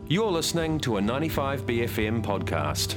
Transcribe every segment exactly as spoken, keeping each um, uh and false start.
You're listening to a ninety-five B F M podcast.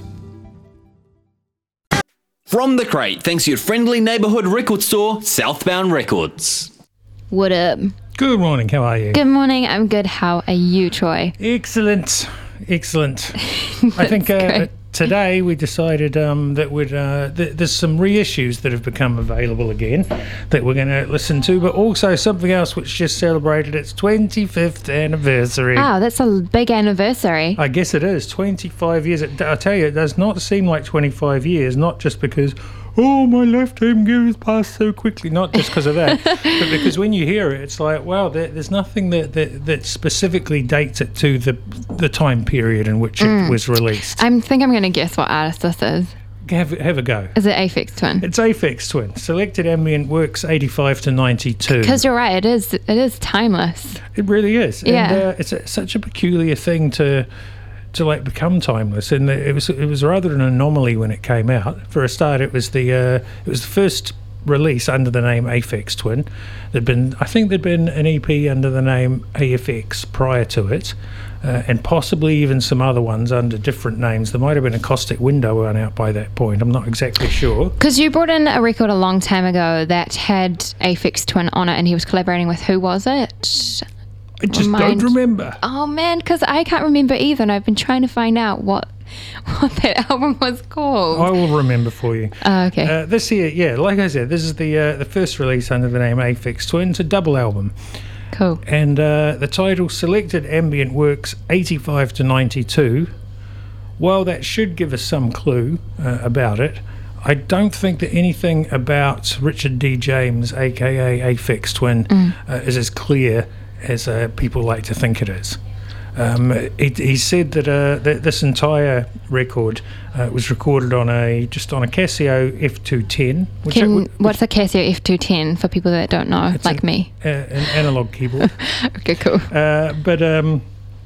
From the crate, thanks to your friendly neighbourhood record store, Southbound Records. What up? Good morning, how are you? Good morning, I'm good. How are you, Troy? Excellent, excellent. I think uh, today we decided um, that we'd, uh, th- there's some reissues that have become available again that we're going to listen to, but also something else which just celebrated its twenty-fifth anniversary. Wow, that's a big anniversary. I guess it is, twenty-five years. It, I tell you, it does not seem like twenty-five years, not just because, oh, my lifetime goes past so quickly, not just because of that, but because when you hear it, it's like, wow, there, there's nothing that, that, that specifically dates it to the the time period in which Mm. it was released. I think I'm going to guess what artist this is. Have, have a go. Is it Aphex Twin? It's Aphex Twin. Selected Ambient Works eighty-five to ninety-two. Because you're right, it is it is timeless. It really is. Yeah. And uh, it's a, such a peculiar thing to to like become timeless, and it was it was rather an anomaly when it came out. For a start, it was the uh, it was the first release under the name Aphex Twin. There'd been I think there'd been an E P under the name A F X prior to it, uh, and possibly even some other ones under different names. There might have been a Caustic Window one out by that point. I'm not exactly sure. Because you brought in a record a long time ago that had Aphex Twin on it, and he was collaborating with, who was it? I just Remind- don't remember. Oh man, because I can't remember either, and I've been trying to find out what what that album was called. I will remember for you. Oh, okay. Uh, this here, yeah, like I said, this is the uh, the first release under the name Aphex Twin. It's a double album. Cool. And uh, the title, Selected Ambient Works eighty-five to ninety-two, while that should give us some clue uh, about it, I don't think that anything about Richard D. James, aka Aphex Twin, Mm. uh, is as clear as uh, people like to think it is. Um, he, he said that, uh, that this entire record uh, was recorded on a just on a Casio F two ten. Which Can, which, what's a Casio F two ten for people that don't know, It's like an- me? uh, an analog keyboard. Okay, cool. Uh, but um,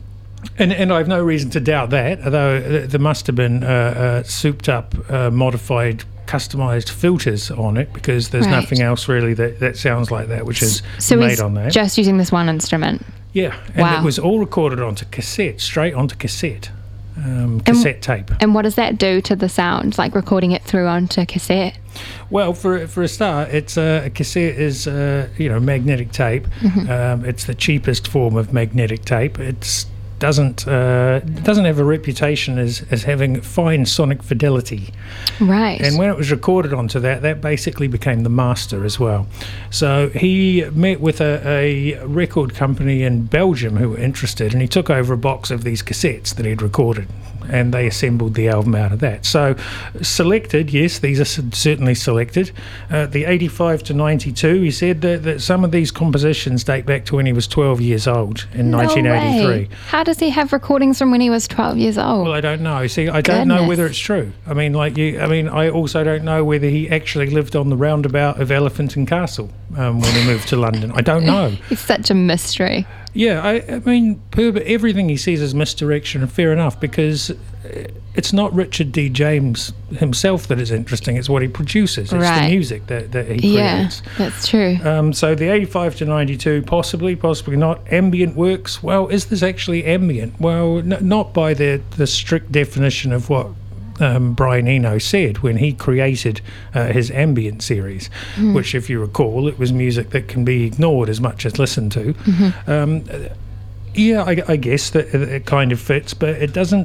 and and I have no reason to doubt that. Although th- there must have been uh, uh, souped up, uh, modified, customized filters on it, because there's Right. nothing else really that, that sounds like that, which is So made he's on that. just using this one instrument. Yeah, and Wow. it was all recorded onto cassette, straight onto cassette, um, cassette tape. And what does that do to the sound, like recording it through onto cassette? Well, for for a start, it's uh, a cassette is uh, you know magnetic tape. Mm-hmm. Um, it's the cheapest form of magnetic tape. It's doesn't uh, doesn't have a reputation as, as having fine sonic fidelity. Right. And when it was recorded onto that, that basically became the master as well. So he met with a, a record company in Belgium who were interested, and he took over a box of these cassettes that he'd recorded, and they assembled the album out of that. So selected, yes, these are s- certainly selected. Uh, the eighty-five to ninety-two, he said that, that some of these compositions date back to when he was twelve years old in No nineteen eighty-three. way. How does he have recordings from when he was twelve years old? Well, I don't know. See, I don't know Goodness. whether it's true. I mean, like you. I mean, I also don't know whether he actually lived on the roundabout of Elephant and Castle um, when he moved to London. I don't know. He's such a mystery. Yeah, I, I mean, per, everything he sees is misdirection, and fair enough, because it's not Richard D. James himself that is interesting. It's what he produces. It's Right. the music that, that he Yeah, creates. that's true. Um, so the eighty-five to ninety-two, possibly, possibly not. Ambient Works. Well, is this actually ambient? Well, n- not by the, the strict definition of what um, Brian Eno said when he created uh, his ambient series, which, if you recall, it was music that can be ignored as much as listened to. Um, yeah, I, I guess that it, it kind of fits, but it doesn't.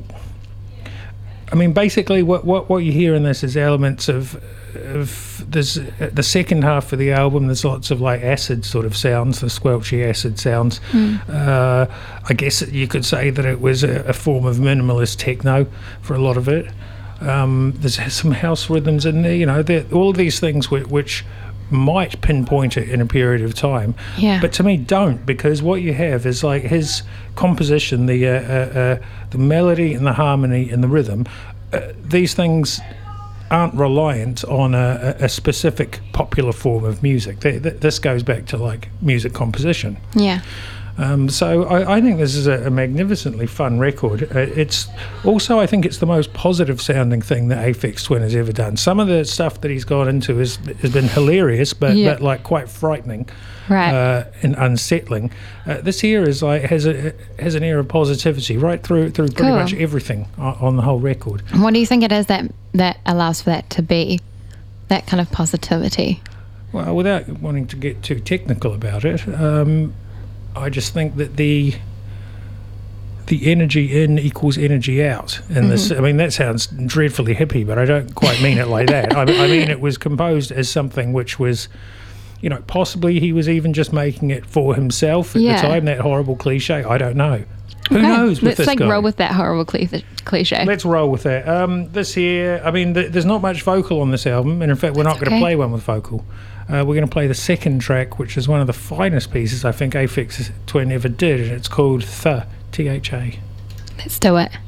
I mean, basically, what, what, what you hear in this is elements of, of there's uh, the second half of the album. There's lots of like acid sort of sounds, the squelchy acid sounds. Uh, I guess you could say that it was a, a form of minimalist techno for a lot of it. Um, there's some house rhythms in there, you know, there- all of these things which, which might pinpoint it in a period of time, Yeah. but to me don't, because what you have is like his composition, the uh, uh, uh, the melody and the harmony and the rhythm. Uh, these things aren't reliant on a, a specific popular form of music. They, th- this goes back to like music composition. Yeah. Um, so I, I think this is a, a magnificently fun record. Uh, it's also, I think it's the most positive sounding thing that Aphex Twin has ever done. Some of the stuff that he's gone into has, has been hilarious, but, Yeah. but like quite frightening. Right. Uh, and unsettling. Uh, this here is like has a has an air of positivity right through through pretty Cool. much everything on, on the whole record. What do you think it is that that allows for that to be, that kind of positivity? Well, without wanting to get too technical about it, um, I just think that the the energy in equals energy out. And mm-hmm. this, I mean, that sounds dreadfully hippie, but I don't quite mean it like that. I, I mean, it was composed as something which was, you know, possibly he was even just making it for himself at Yeah. the time. That horrible cliche. I don't know. Who Okay, knows with Let's this like guy? roll with that horrible cli- cliche. Let's roll with that. Um, this here, I mean, th- there's not much vocal on this album, and in fact, we're not going to okay. play one with vocal. Uh, we're going to play the second track, which is one of the finest pieces I think Aphex Twin ever did, and it's called Th, T H A. Let's do it.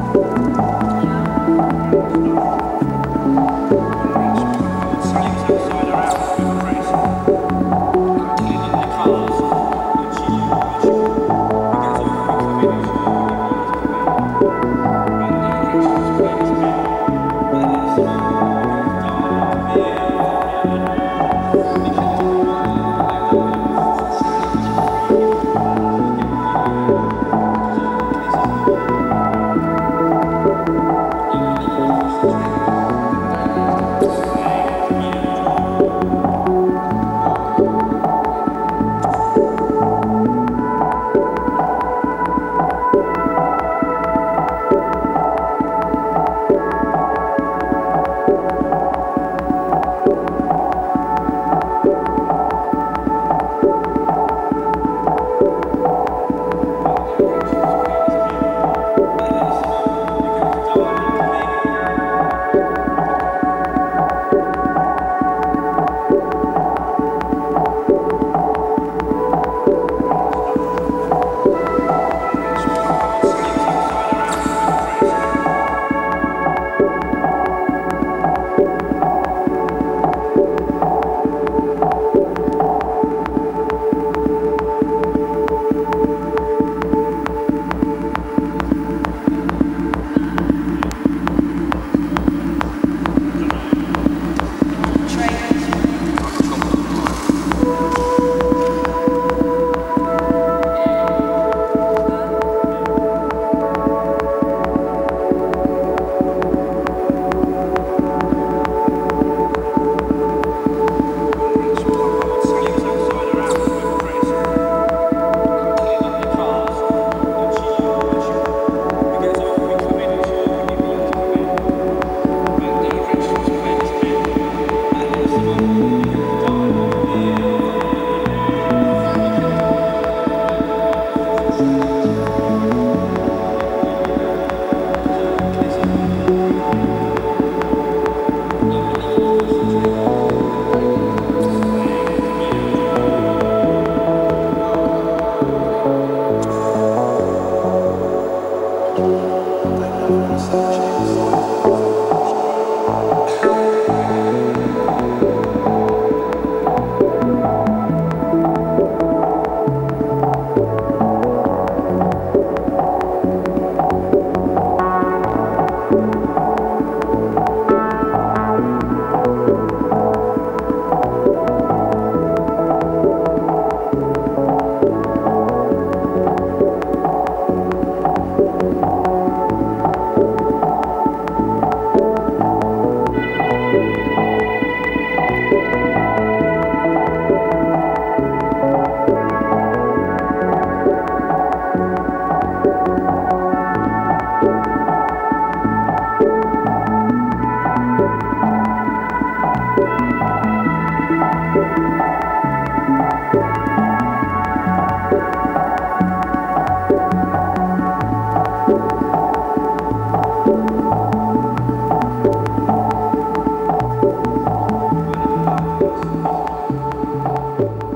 Thank you.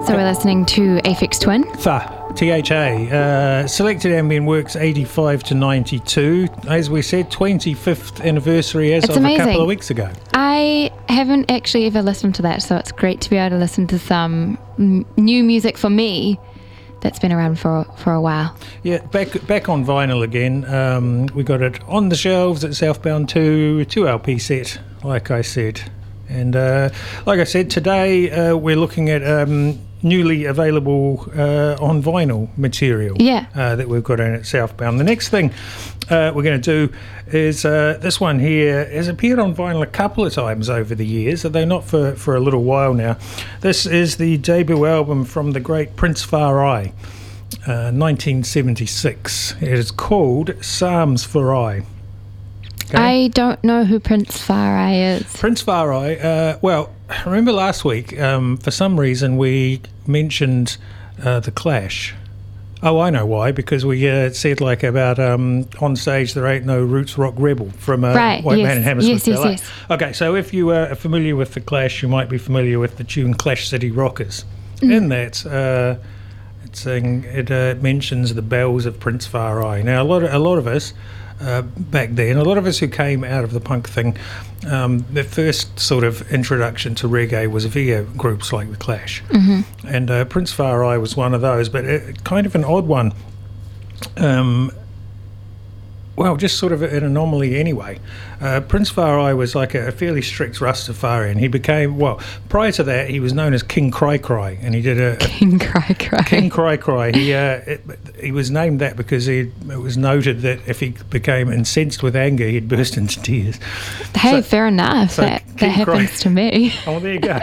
So we're listening to Aphex Twin. Tha, T H A. Uh, selected ambient works eighty-five to ninety-two. As we said, twenty-fifth anniversary as It's of amazing. a couple of weeks ago. I haven't actually ever listened to that, so it's great to be able to listen to some m- new music for me that's been around for for a while. Yeah, back back on vinyl again. Um, we got it on the shelves at Southbound two, two L P set, like I said. And uh, like I said, today uh, we're looking at um, newly available uh, on vinyl material Yeah. uh, that we've got in at Southbound. The next thing uh, we're going to do is uh, this one here has appeared on vinyl a couple of times over the years, although not for, for a little while now. This is the debut album from the great Prince Far I, uh, nineteen seventy-six. It is called Psalms for I. Okay. I don't know who Prince Far I is. Prince Far I, uh, well, remember last week, um, for some reason we mentioned uh, The Clash. Oh, I know why, because we uh, said like about um, on stage there ain't no roots rock rebel from uh, Right, White yes, Man in Hammersmith, yes, yes, Ballet. yes. Okay, so if you uh, are familiar with The Clash, you might be familiar with the tune Clash City Rockers. Mm. In that, uh, it's saying, it uh, mentions the bells of Prince Far I. Now, a lot of, a lot of us Uh, back then, a lot of us who came out of the punk thing, um, the first sort of introduction to reggae was via groups like The Clash. Mm-hmm. And uh, Prince Far I was one of those, but it, kind of an odd one. Um, well, just sort of an anomaly anyway. Uh, Prince Far I was like a, a fairly strict Rastafarian. He became, well, prior to that, he was known as King Cry Cry, and he did a, a King Cry Cry. King Cry Cry. He uh, it, he was named that because he, it was noted that if he became incensed with anger, he'd burst into tears. Hey, So- fair enough. so that King that happens Cry- to me. Oh, there you go.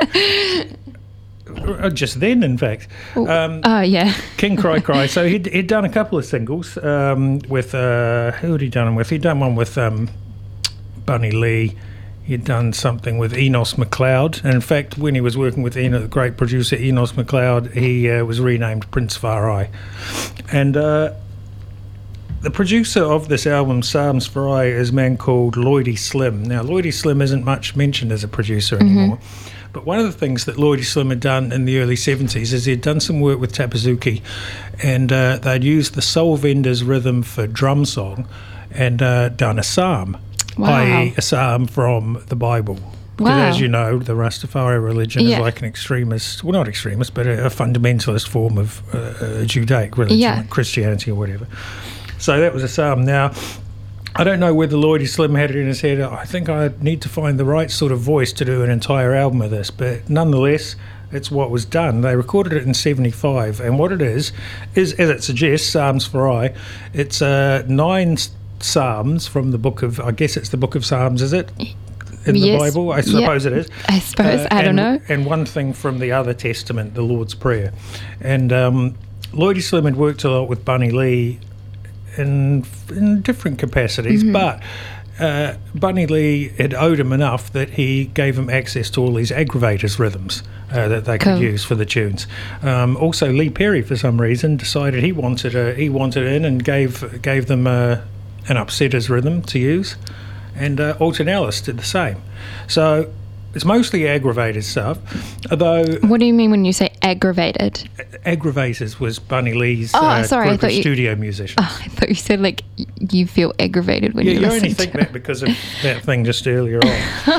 Uh, Just then, in fact. Um, Oh, yeah. King Cry Cry. So he'd, he'd done a couple of singles um, with, uh, who had he done them with? He'd done one with um, Bunny Lee. He'd done something with Enos McLeod. And in fact, when he was working with Eno, the great producer Enos McLeod, he uh, was renamed Prince Far I. And uh, the producer of this album, Psalms for I, is a man called Lloydie Slim. Now, Lloydie Slim isn't much mentioned as a producer anymore. But one of the things that Lloydie Slim had done in the early seventies is he'd done some work with Tapazuki, and uh, they'd used the Soul Vendors rhythm for drum song and uh, done a psalm, Wow. that is a psalm from the Bible. Because Wow. as you know, the Rastafari religion Yeah. is like an extremist, well, not extremist, but a, a fundamentalist form of uh, uh, Judaic religion, Yeah. like Christianity or whatever. So that was a psalm. Now, I don't know whether Lloydie Slim had it in his head. I think I need to find the right sort of voice to do an entire album of this, but nonetheless, it's what was done. They recorded it in seventy-five, and what it is, is, as it suggests, Psalms for I, it's uh, nine s- psalms from the book of, I guess it's the book of Psalms, is it? In the Yes. Bible? I Yep. suppose it is. I suppose. Uh, I don't and- know. And one thing from the other testament, the Lord's Prayer. And um, Lloydie Slim had worked a lot with Bunny Lee in, in different capacities, Mm-hmm. but uh, Bunny Lee had owed him enough that he gave him access to all these aggravators rhythms uh, that they could Cool. use for the tunes. Um, also, Lee Perry, for some reason, decided he wanted a, he wanted in and gave gave them uh, an upsetters rhythm to use, and uh, Alton Ellis did the same. So it's mostly aggravated stuff, although What do you mean when you say aggravated? Aggravators was Bunny Lee's Oh, uh, sorry, I group thought of you- studio musicians. Oh, I thought you said like y- you feel aggravated when Yeah, you you listen only to think it. that because of that thing just earlier on.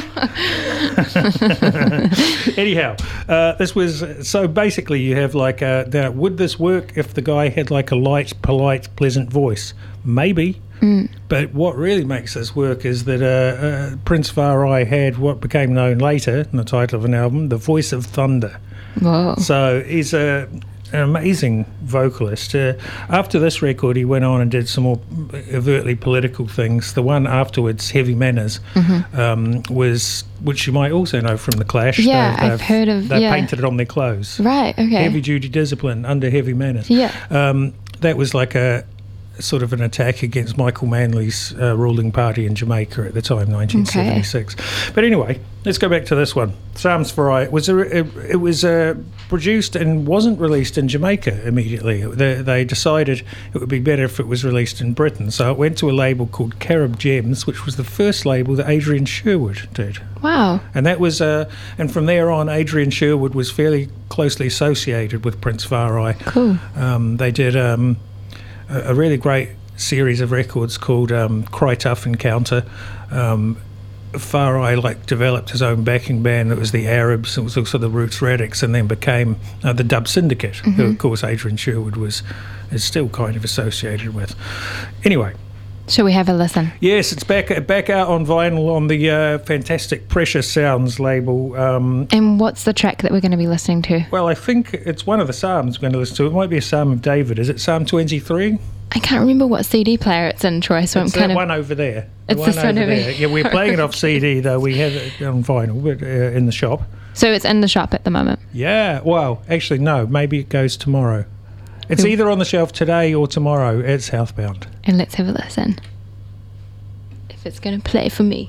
Anyhow, uh, this was so basically you have like a, now, would this work if the guy had like a light, polite, pleasant voice? Maybe. Mm. But what really makes this work is that uh, uh, Prince Far I had what became known later in the title of an album, The Voice of Thunder. Whoa. So he's a, an amazing vocalist. Uh, after this record, he went on and did some more overtly political things. The one afterwards, Heavy Manners, Mm-hmm. um, was, which you might also know from The Clash. Yeah, They've- I've they've- heard of- They yeah. painted it on their clothes. Right. Okay. Heavy Duty Discipline under Heavy Manners. Yeah. Um, that was like a sort of an attack against Michael Manley's uh, ruling party in Jamaica at the time, nineteen seventy-six. Okay. But anyway, let's go back to this one. Psalms for I. It was, a, it, it was uh, produced and wasn't released in Jamaica immediately. They, they decided it would be better if it was released in Britain. So it went to a label called Carib Gems, which was the first label that Adrian Sherwood did. Wow. And that was, uh, and from there on, Adrian Sherwood was fairly closely associated with Prince Far I. Cool. Um, they did um, a, a really great series of records called um, Cry Tough Encounter. Um, Far I like developed his own backing band. It was the Arabs. It was also the Roots Radix, and then became uh, the Dub Syndicate, mm-hmm. who of course Adrian Sherwood was is still kind of associated with. Anyway. Shall we have a listen? Yes, it's back back out on vinyl on the uh, fantastic Precious Sounds label. Um, and what's the track that we're going to be listening to? Well, I think it's one of the Psalms we're going to listen to. It might be a Psalm of David. Is it Psalm twenty-three? I can't remember what C D player it's in, Troy, so it's I'm kind that of... one over there. The it's one this one over there. Yeah, we're playing it off C D, though. We have it on vinyl but, uh, in the shop. So it's in the shop at the moment? Yeah, well, actually, no. Maybe it goes tomorrow. It's Ooh. either on the shelf today or tomorrow at Southbound. And let's have a listen. If it's going to play for me.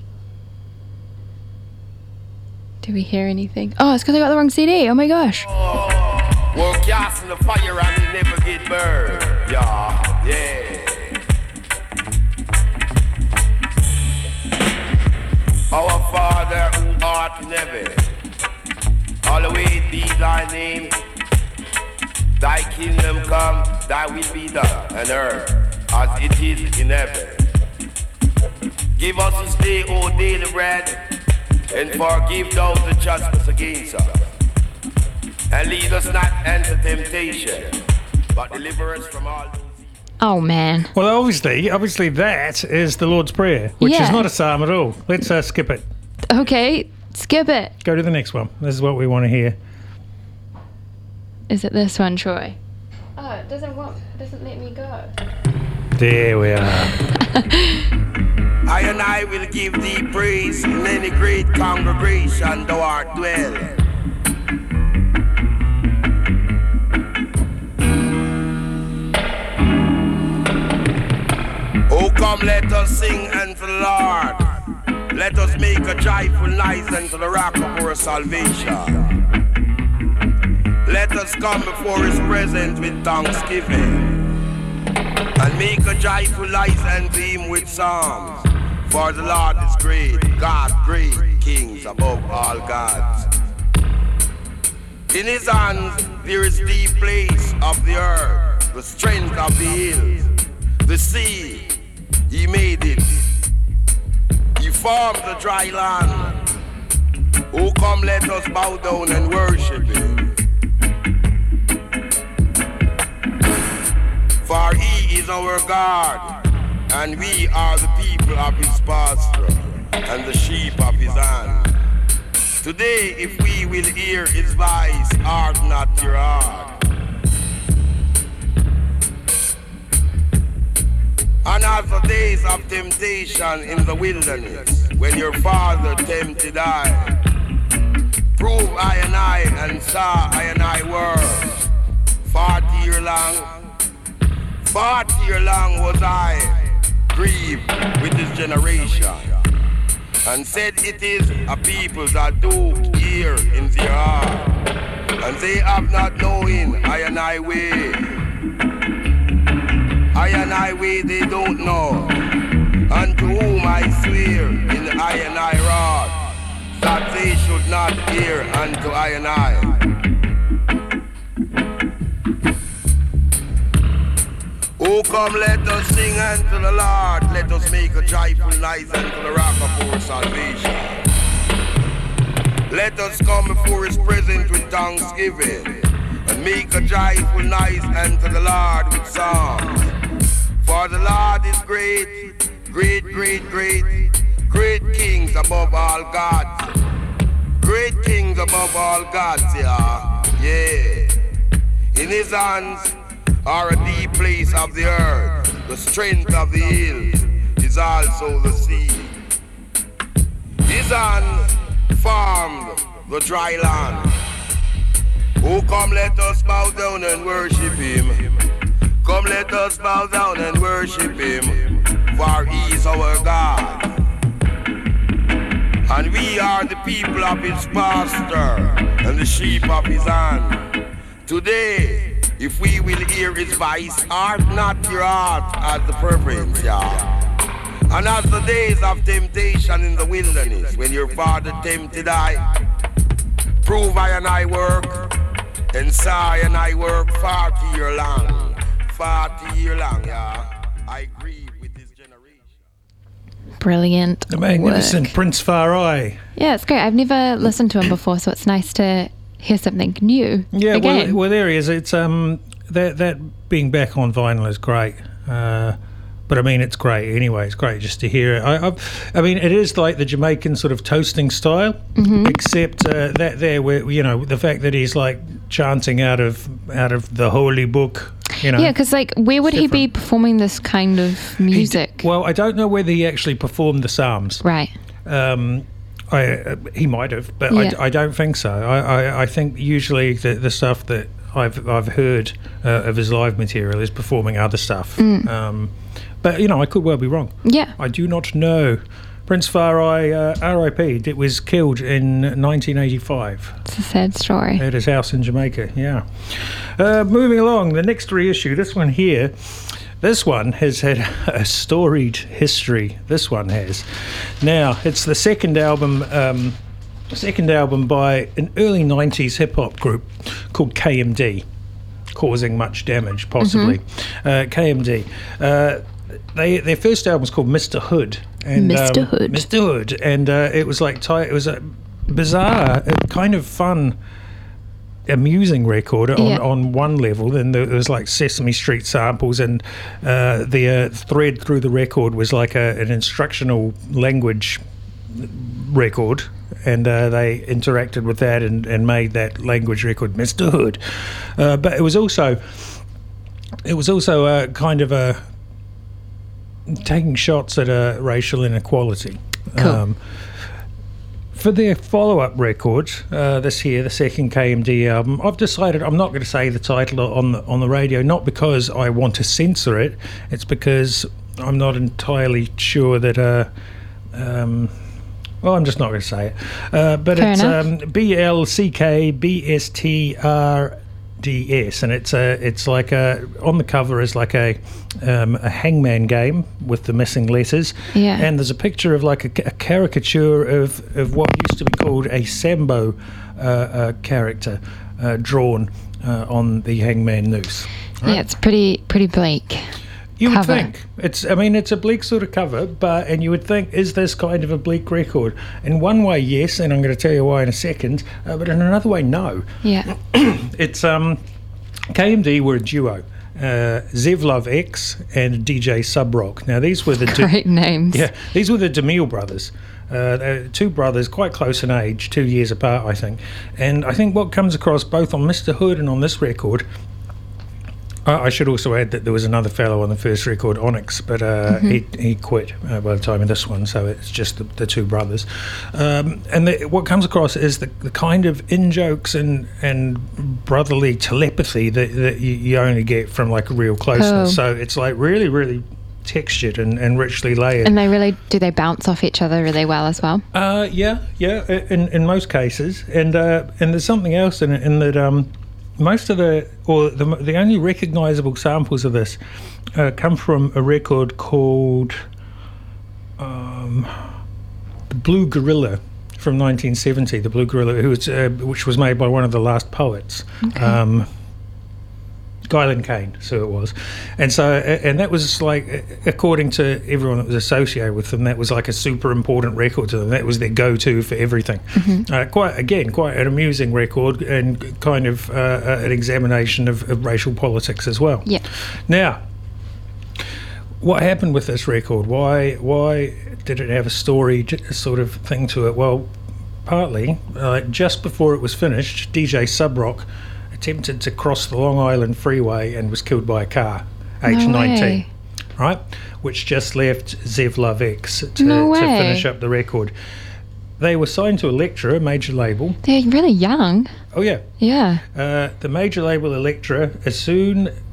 Do we hear anything? Oh, it's because I got the wrong C D. Oh, my gosh. Oh, we're casting the fire and it never get burned. Yeah, yeah. Our Father who art in heaven, hallowed be thy name. Thy kingdom come, thy will be done on earth as it is in heaven. Give us this day our daily bread, and forgive those that trespass against us. And lead us not into temptation, but deliver us from all those. Oh, man. Well, obviously, obviously that is the Lord's Prayer, which Yeah. is not a psalm at all. Let's uh, skip it. Okay, skip it. Go to the next one. This is what we want to hear. Is it this one, Troy? Oh, it doesn't want, it doesn't let me go. There we are. I and I will give thee praise in any great congregation thou art dwelling. Oh, come, let us sing unto the Lord. Let us make a joyful noise unto the rock of our salvation. Let us come before his presence with thanksgiving, and make a joyful noise unto him with psalms. For the Lord is great, God great, kings above all gods. In his hands there is the place of the earth, the strength of the hills, the sea, he made it. He formed the dry land. Oh, come, let us bow down and worship him. For he is our God, and we are the people of his pasture, and the sheep of his hand. Today, if we will hear his voice, harden not your heart. And as the days of temptation in the wilderness, when your father tempted I, prove I and I and saw I and I were, forty year long, forty year long was I grieved with this generation, and said it is a people that do hear in their heart, and they have not known I and I way. I and I way they don't know, and to whom I swear in the I and I rod, that they should not hear unto I and I. Oh, come, let us sing unto the Lord, let us make a joyful noise unto the rock of our salvation. Let us come before his presence with thanksgiving, and make a joyful noise unto the Lord with songs. For the Lord is great, great, great, great, great kings above all gods. Great kings above all gods, yeah, yeah. In his hands are a deep place of the earth, the strength of the hills is also the sea. His hand formed the dry land. Oh, come, let us bow down and worship him. Come let us bow down and worship him, for he is our God. And we are the people of his pasture and the sheep of his hand. Today, if we will hear his voice, harden not your heart as the preference, yeah. And as the days of temptation in the wilderness, when your father tempted I, prove I and I work, and saw I and I work forty year long, forty year long, yeah. I grieve with this generation. Brilliant. The magnificent work. Prince Far I. Yeah, it's great. I've never listened to him before, so it's nice to hear something new. Yeah, again. well, well, there he is. It's um that that being back on vinyl is great. Uh, But I mean, it's great anyway. It's great just to hear it. I, I, I mean, it is like the Jamaican sort of toasting style, Mm-hmm. except uh, that there, where you know, the fact that he's like chanting out of out of the holy book. You know, Yeah, because like, where would he be different. performing this kind of He d- music? well, I don't know whether he actually performed the Psalms. Right. Um, I uh, he might have, but Yeah. I d- I, don't think so. I, I, I think usually the the stuff that I've I've heard uh, of his live material is performing other stuff. Mm. Um, but you know, I could well be wrong. Yeah. I do not know. Prince Far I, uh, R I P, it was killed in nineteen eighty-five It's a sad story. at his house in Jamaica, yeah. Uh, moving along, the next reissue, this one here, this one has had a storied history. This one has. Now, it's the second album, um, second album by an early nineties hip-hop group called K M D, causing much damage, possibly. Mm-hmm. Uh, K M D. Uh, They, their first album was called Mister Hood. And, Mister um, Hood. Mister Hood, and uh, it was like ty- it was a bizarre, uh, kind of fun, amusing record on, Yeah. on one level. Then there was like Sesame Street samples, and uh, the uh, thread through the record was like a, an instructional language record, and uh, they interacted with that and, and made that language record Mister Hood. Uh, but it was also it was also a kind of a taking shots at a racial inequality. Cool. Um, for their follow-up record, uh, this here, the second K M D album, I've decided I'm not going to say the title on the, on the radio, not because I want to censor it, it's because I'm not entirely sure that... Uh, um, well, I'm just not going to say it. Uh, but Fair it's enough. um, B L C K B S T R D S, and it's a it's like a on the cover is like a um, a hangman game with the missing letters, Yeah. and there's a picture of like a, ca- a caricature of, of what used to be called a Sambo uh, uh, character uh, drawn uh, on the hangman noose. Yeah, it's pretty pretty bleak. You would cover. think it's. I mean, it's a bleak sort of cover, but and you would think, is this kind of a bleak record? In one way, yes, and I'm going to tell you why in a second. Uh, but in another way, no. Yeah. It's um, K M D were a duo, uh, Zevlov X and D J Subrock. Now these were the Du- Great names. yeah, these were the DeMille brothers. Uh, they're two brothers, quite close in age, two years apart, I think. And I think what comes across both on Mister Hood and on this record. I should also add that there was another fellow on the first record, Onyx, but uh, Mm-hmm. he he quit uh, by the time of this one, so it's just the, the two brothers. Um, and the, what comes across is the, the kind of in-jokes and, and brotherly telepathy that, that you, you only get from like real closeness. Cool. So it's like really, really textured and, and richly layered. And they really do they bounce off each other really well as well. Uh, yeah, yeah, in in most cases. And uh, and there's something else in it, in that um, most of the, or the the only recognisable samples of this uh, come from a record called um, The Blue Gorilla from nineteen seventy. The Blue Gorilla, who was, uh, which was made by one of the last poets. Okay. Um, Guyland Kane, so it was, and so and that was like, according to everyone that was associated with them, that was like a super important record to them. That was their go-to for everything. Mm-hmm. Uh, quite again, quite an amusing record, and kind of uh, an examination of, of racial politics as well. Yeah. Now, what happened with this record? Why why did it have a story j- sort of thing to it? Well, partly uh, just before it was finished, D J Subrock attempted to cross the Long Island Freeway and was killed by a car, age No nineteen, way. right? Which just left Zev Love X to, No to way. finish up the record. They were signed to Elektra, a major label. They're really young. Oh yeah, Yeah. uh, the major label Elektra, as soon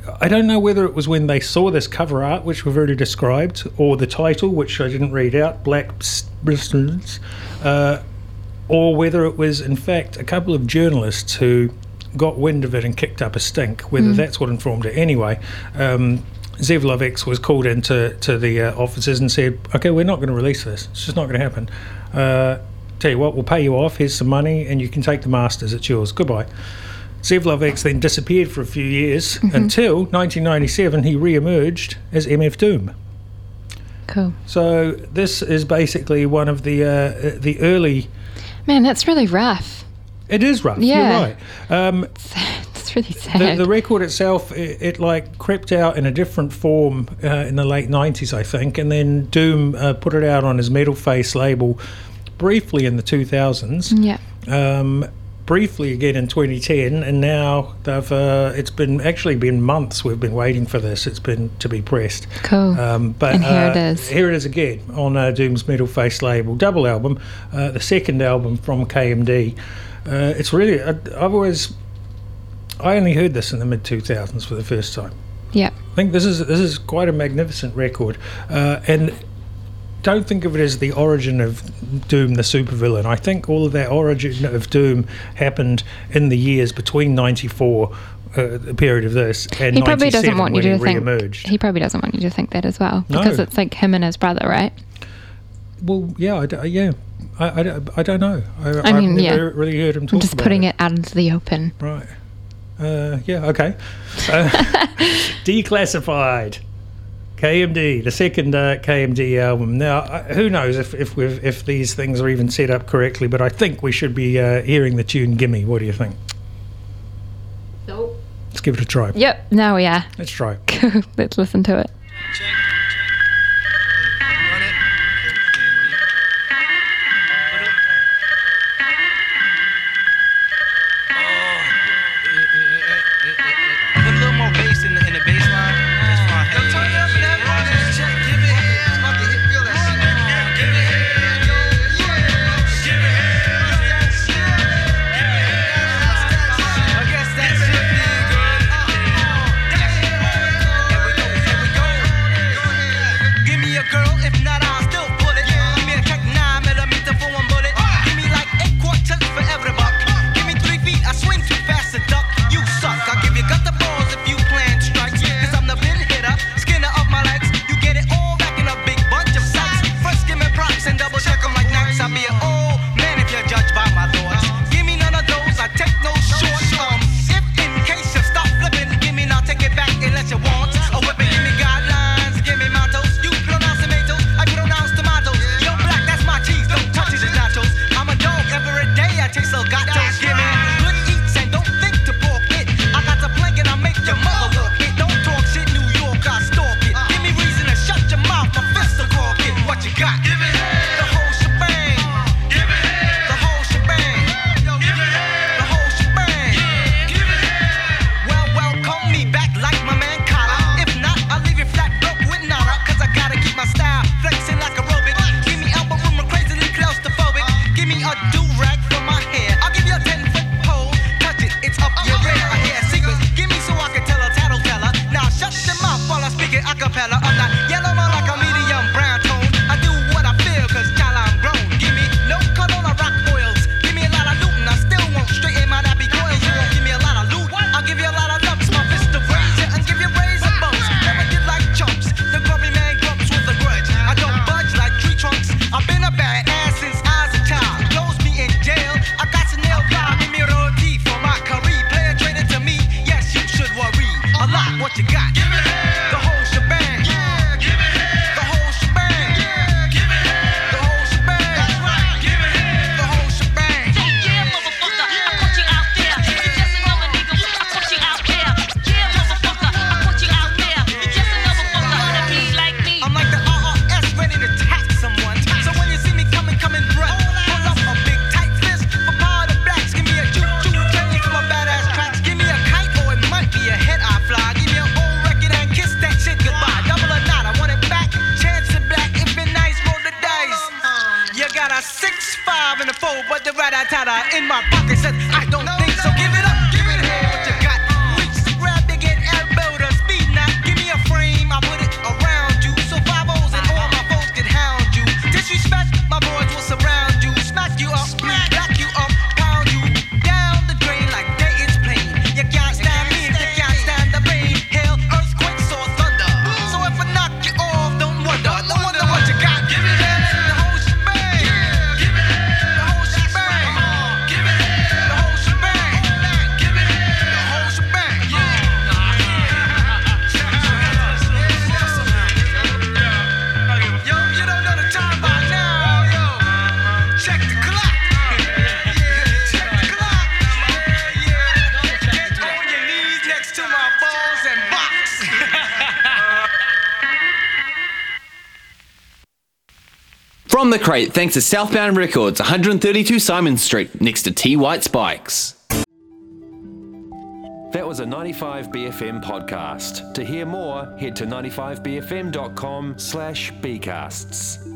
I don't know whether it was when they saw this cover art, which we've already described, or the title, which I didn't read out, Black Bristles, uh, or whether it was, in fact, a couple of journalists who got wind of it and kicked up a stink, whether mm. that's what informed it. Anyway, um, Zev Love X was called into to the uh, offices and said, okay, we're not going to release this. It's just not going to happen. Uh, tell you what, we'll pay you off. Here's some money and you can take the masters. It's yours. Goodbye. Zev Love X then disappeared for a few years mm-hmm. until nineteen ninety-seven he re-emerged as M F Doom. Cool. So this is basically one of the uh, the early... Man, that's really rough. It is rough. Yeah. You're right. Um, it's really sad. The, the record itself, it, it like crept out in a different form uh, in the late nineties, I think, and then Doom uh, put it out on his Metal Face label briefly in the two thousands. Yeah. Um, briefly again in twenty ten, and now they've uh, it's been actually been months we've been waiting for this. It's been to be pressed. Cool. Um, but and here uh, it is. Here it is again on uh, Doom's Metal Face label, double album, uh, the second album from K M D. Uh, it's really I, I've always I only heard this in the mid two thousands for the first time. Yeah. I think this is this is quite a magnificent record, uh, and don't think of it as the origin of Doom the supervillain. I think all of that origin of Doom happened in the years between ninety-four, uh, the period of this, and he probably doesn't want you to think. Re-emerged. He probably doesn't want you to think that as well, because no. it's like him and his brother, right? Well, yeah, I, d- yeah, I, I, I don't know. I, I mean, I've yeah. never really heard him talk I'm just about putting it. it out into the open. Right. Uh, yeah. Okay. Uh, Declassified. K M D, the second uh, K M D album. Now, uh, who knows if if we've, if these things are even set up correctly? But I think we should be uh, hearing the tune "Gimme." What do you think? Nope. Let's give it a try. Yep. Now we are. Let's try. Let's listen to it. In my pocket said, I don't think so. Give it up, give it here. What you got? Reach, grab, big and elbow, From the Crate, thanks to Southbound Records, one thirty-two Simon Street, next to T White Spikes. That was a ninety-five B F M podcast. To hear more, head to ninety-five b f m dot com slash bcasts.